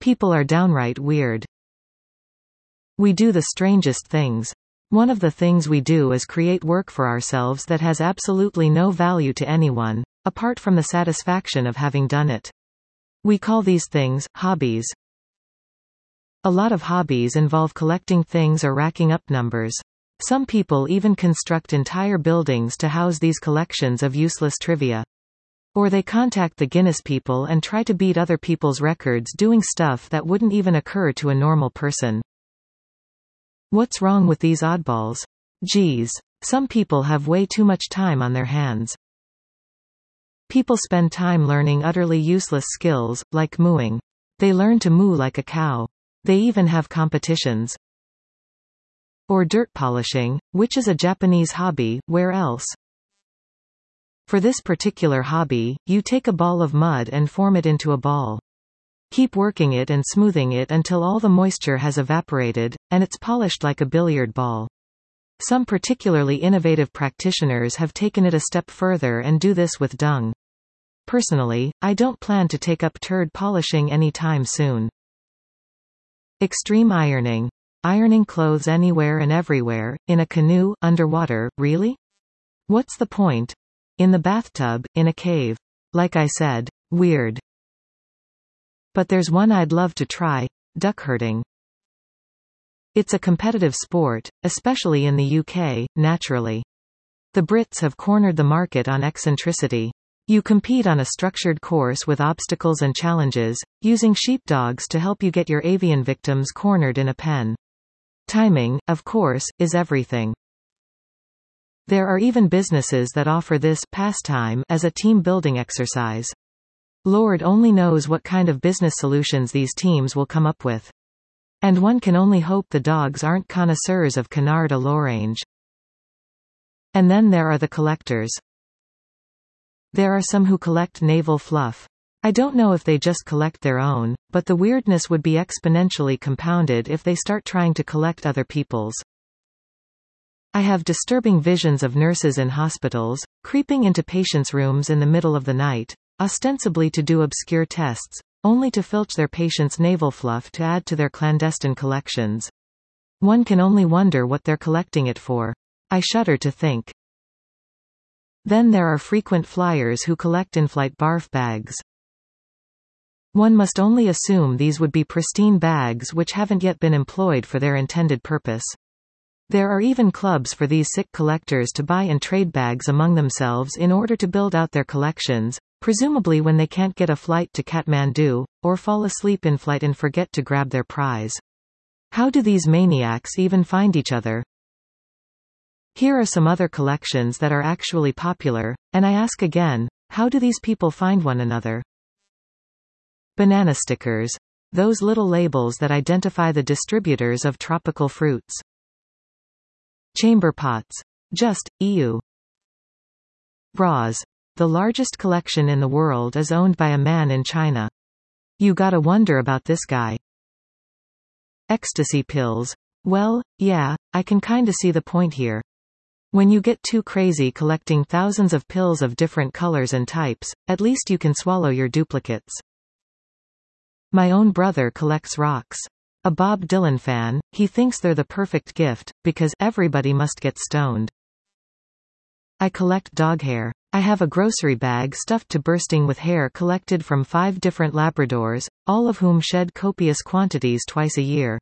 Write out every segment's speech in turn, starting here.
People are downright weird. We do the strangest things. One of the things we do is create work for ourselves that has absolutely no value to anyone, apart from the satisfaction of having done it. We call these things hobbies. A lot of hobbies involve collecting things or racking up numbers. Some people even construct entire buildings to house these collections of useless trivia. Or they contact the Guinness people and try to beat other people's records doing stuff that wouldn't even occur to a normal person. What's wrong with these oddballs? Geez. Some people have way too much time on their hands. People spend time learning utterly useless skills, like mooing. They learn to moo like a cow. They even have competitions. Or dirt polishing, which is a Japanese hobby, where else? For this particular hobby, you take a ball of mud and form it into a ball. Keep working it and smoothing it until all the moisture has evaporated, and it's polished like a billiard ball. Some particularly innovative practitioners have taken it a step further and do this with dung. Personally, I don't plan to take up turd polishing anytime soon. Extreme ironing. Ironing clothes anywhere and everywhere, in a canoe, underwater, really? What's the point? In the bathtub, in a cave. Like I said, weird. But there's one I'd love to try: duck herding. It's a competitive sport, especially in the UK, naturally. The Brits have cornered the market on eccentricity. You compete on a structured course with obstacles and challenges, using sheepdogs to help you get your avian victims cornered in a pen. Timing, of course, is everything. There are even businesses that offer this pastime as a team-building exercise. Lord only knows what kind of business solutions these teams will come up with. And one can only hope the dogs aren't connoisseurs of canard à l'orange. And then there are the collectors. There are some who collect navel fluff. I don't know if they just collect their own, but the weirdness would be exponentially compounded if they start trying to collect other people's. I have disturbing visions of nurses in hospitals, creeping into patients' rooms in the middle of the night, ostensibly to do obscure tests, only to filch their patients' navel fluff to add to their clandestine collections. One can only wonder what they're collecting it for. I shudder to think. Then there are frequent flyers who collect in-flight barf bags. One must only assume these would be pristine bags which haven't yet been employed for their intended purpose. There are even clubs for these sick collectors to buy and trade bags among themselves in order to build out their collections, presumably when they can't get a flight to Kathmandu, or fall asleep in flight and forget to grab their prize. How do these maniacs even find each other? Here are some other collections that are actually popular, and I ask again, how do these people find one another? Banana stickers. Those little labels that identify the distributors of tropical fruits. Chamber pots. Just, EU. Bras. The largest collection in the world is owned by a man in China. You gotta wonder about this guy. Ecstasy pills. Well, yeah, I can kinda see the point here. When you get too crazy collecting thousands of pills of different colors and types, at least you can swallow your duplicates. My own brother collects rocks. A Bob Dylan fan, he thinks they're the perfect gift, because everybody must get stoned. I collect dog hair. I have a grocery bag stuffed to bursting with hair collected from 5 different Labradors, all of whom shed copious quantities twice a year.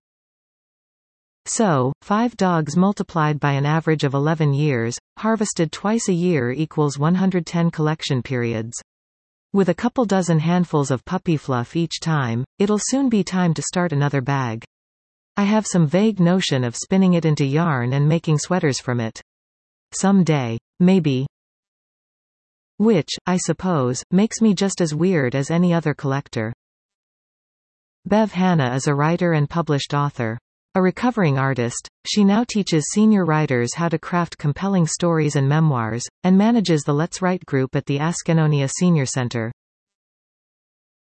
So, 5 dogs multiplied by an average of 11 years, harvested twice a year equals 110 collection periods. With a couple dozen handfuls of puppy fluff each time, it'll soon be time to start another bag. I have some vague notion of spinning it into yarn and making sweaters from it. Someday. Maybe. Which, I suppose, makes me just as weird as any other collector. Bev Hanna is a writer and published author. A recovering artist, she now teaches senior writers how to craft compelling stories and memoirs, and manages the Let's Write group at the Askenonia Senior Center.